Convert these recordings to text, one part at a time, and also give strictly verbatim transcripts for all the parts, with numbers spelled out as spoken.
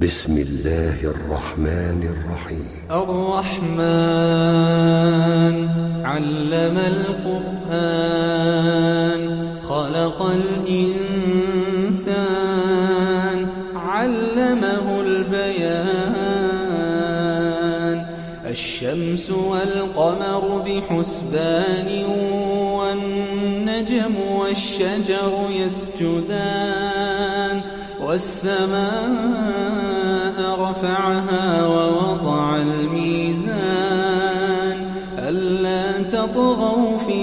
بسم الله الرحمن الرحيم. الرحمن علم القرآن خلق الإنسان علمه البيان. الشمس والقمر بحسبان والنجم والشجر يسجدان. والسماء رفعها ووضع الميزان ألا تطغوا في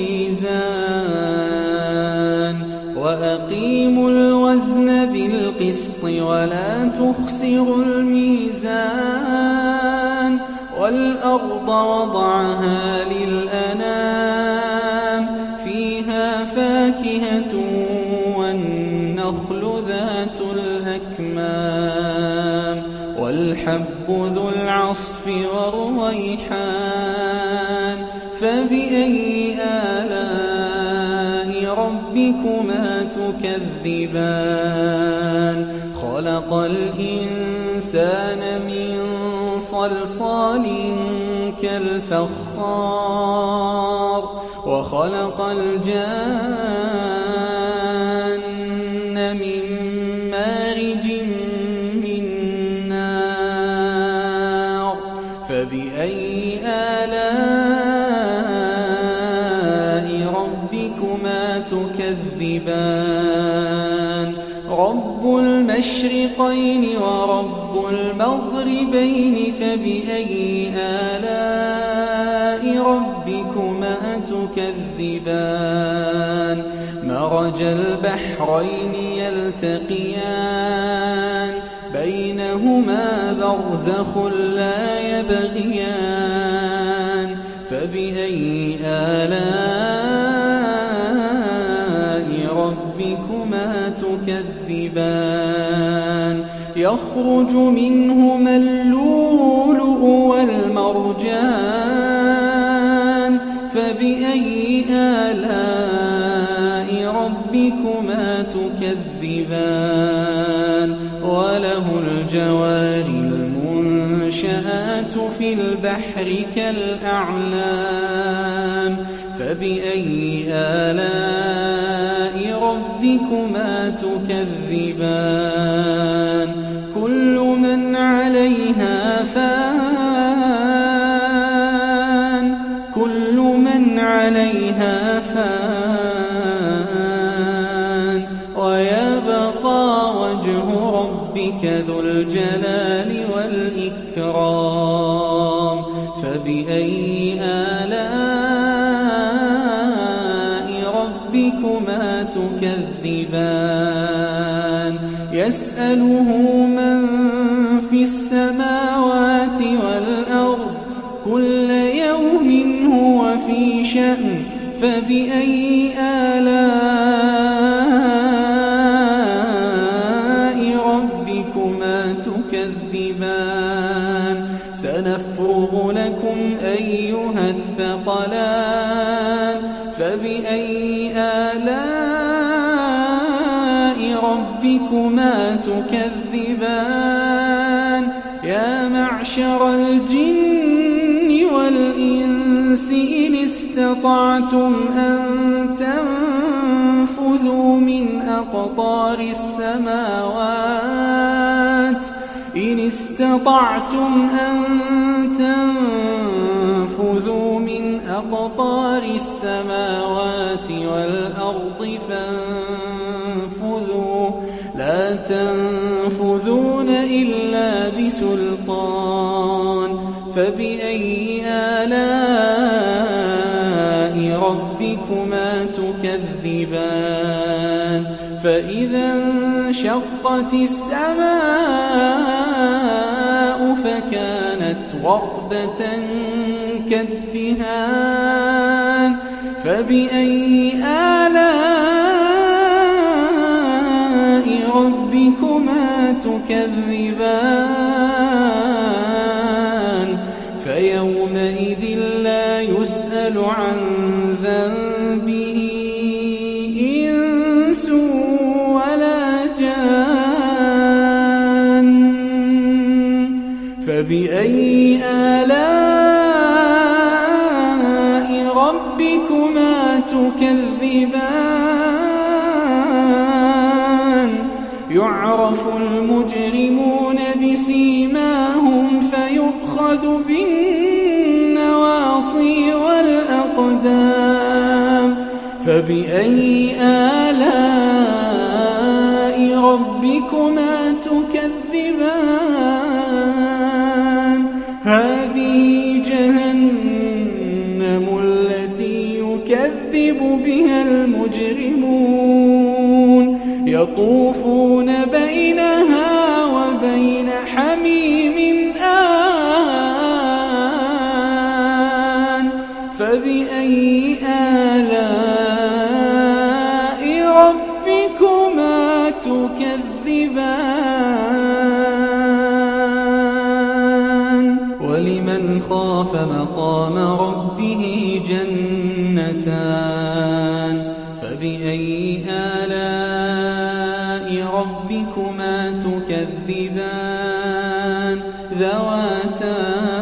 الميزان وأقيموا الوزن بالقسط ولا تخسروا الميزان. والأرض وضعها للأنام فيها فاكهة والنخل ذات الأكمام والحب ذو العصف والريحان. فبأي آلاء ربكما تكذبان؟ خلق الإنسان من صلصال كالفخار وخلق الجان من مارج من نار. فبأي آلاء ربكما تكذبان؟ رب المشرقين ورب المغربين فبأي آلاء ربكما تكذبان؟ مرج البحرين يلتقيان بينهما برزخ لا يبغيان. فبأي آلاء ربكما تكذبان؟ يخرج منهما اللؤلؤ والمرجان. فبأي آلاء ربكما تكذبان؟ وله الجوار المنشآت في البحر كالأعلام. فبأي آلاء ربكما تكذبان؟ كل من عليها فان كل من عليها فان ويبقى وجه ربك ذو الجلال والإكرام. فبأي آلاء ربكما تكذبان؟ يسأله من في السماوات والأرض كل يوم هو في شأن. فبأي آلاء ربكما تكذبان؟ سنفرغ لكم أيها الثقلان. فبأي آلاء ربكما تكذبان؟ يا معشر الجن والإنس إن استطعتم أن تنفذوا من أقطار السماوات إن استطعتم أن تنفذوا من أقطار السماوات والأرض فانفذوا لا تنفذون إلا بسلطان. فبأي آلاء ربكما تكذبان؟ فإذا انشقت السماء فكانت وردة كالدهان. فبأي آلاء ربكما تكذبان؟ فيومئذ لا يسأل عن ذنبه إنس ولا جان. فبأي آلاء ربكما تكذبان يعرف المجرمون بسيماهم فيؤخذ بالنواصي والأقدام فبأي آلاء ربكما تكذبان هذه جهنم التي يكذب بها المجرمون يطوفون بينها وبين حميم آن فبأي آلاء ربكما تكذبان ولمن خاف مقام ربه جنتان فبأي آلاء ربكما تكذبان ذواتا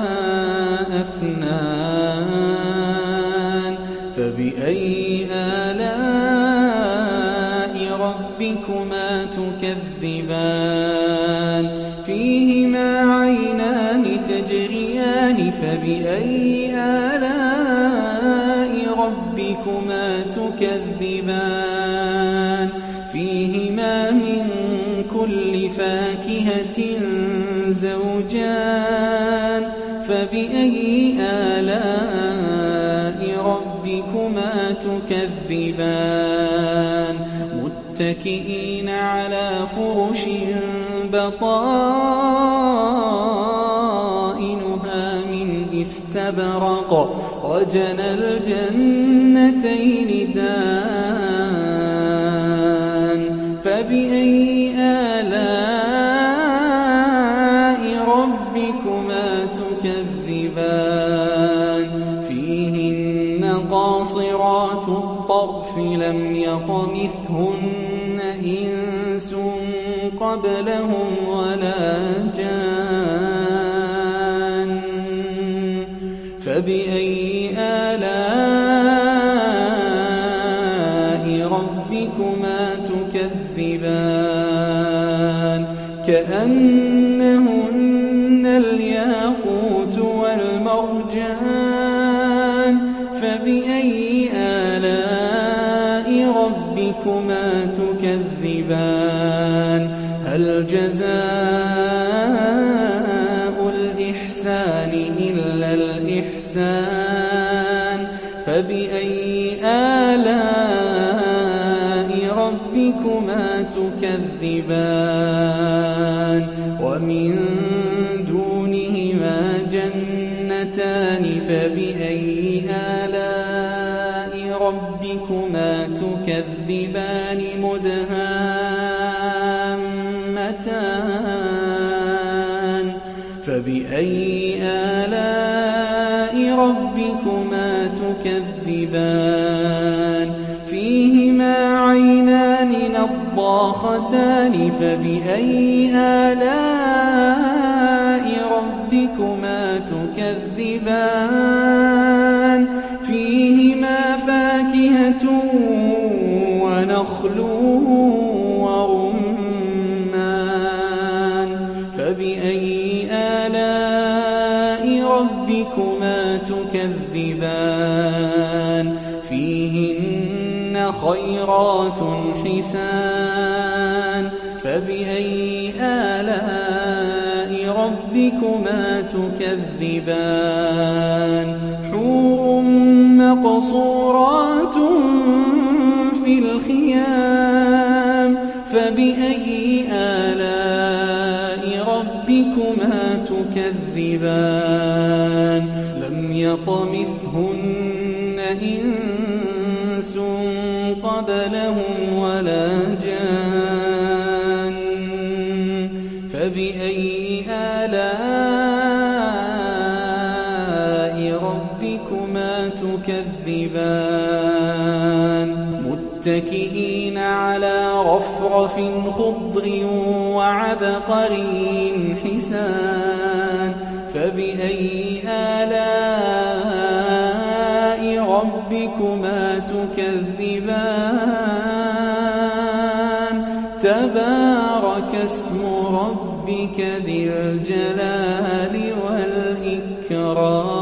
أفنان فبأي آلاء ربكما تكذبان فيهما عينان تجريان فبأي آلاء ربكما تكذبان فيهما من كل فاكهة زوجان فبأي آلاء ربكما تكذبان متكئين على فرش بطائنها من استبرق وجنى الجنتين دان فبأي آلاء ربكما تكذبان فيهن قاصرات الطرف لم يطمثهن إنس قبلهم ولا جان فبأي آلاء ربكما تكذبان كأنهن الياقوت والمرجان فبأي آلاء ربكما تكذبان هل جزاء الإحسان إلا الإحسان فبأي آلاء ربكما تكذبان ومن دونهما جنتان فبأي آلاء ربكما تكذبان مدهامتان فبأي آلاء ربكما تكذبان فيهما عينان نضاختان فبأي آلاء ربكما تكذبان فيهما فاكهة ونخل ورمان فبأي آلاء ربكما تكذبان فيهن خيرات حسان فبأي آلاء ربكما تكذبان حور مقصورات في الخيام فبأي آلاء ربكما تكذبان لم يطمثهن إنس قبلهم ولا جان فبأي آلاء ربكما تكذبان متكئين على رفرف خضر وعبقري حسان فبأي آلاء ربكما تكذبان تبارك اسم ربك ذي الجلال والإكرام